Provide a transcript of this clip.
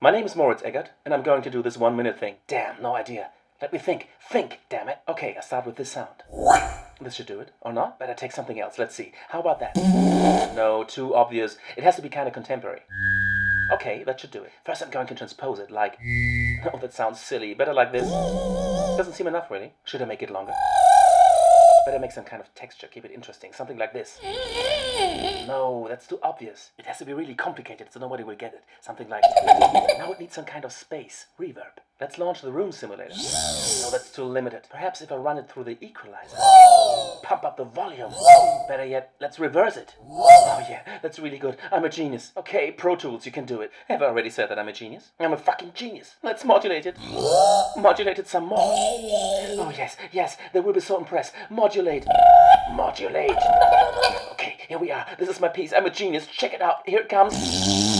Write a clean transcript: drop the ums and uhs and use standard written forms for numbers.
My name is Moritz Eggert, and I'm going to do this 1 minute thing. Damn, no idea. Let me think. Think, damn it. Okay, I start with this sound. This should do it, or not? Better take something else. Let's see. How about that? No, too obvious. It has to be kind of contemporary. Okay, that should do it. First I'm going to transpose it like... Oh, that sounds silly. Better like this. Doesn't seem enough, really. Should I make it longer? Better make some kind of texture, keep it interesting. Something like this. No, that's too obvious. It has to be really complicated so nobody will get it. Something like... Now it needs some kind of space. Reverb. Let's launch the room simulator. No, that's too limited. Perhaps if I run it through the equalizer. Pump up the volume. Better yet, let's reverse it. Oh yeah, that's really good. I'm a genius. Okay, Pro Tools, you can do it. Have I already said that I'm a genius? I'm a fucking genius. Let's modulate it. Modulate it some more. Oh yes, they will be so impressed. Modulate. Modulate. Okay, here we are. This is my piece. I'm a genius. Check it out. Here it comes.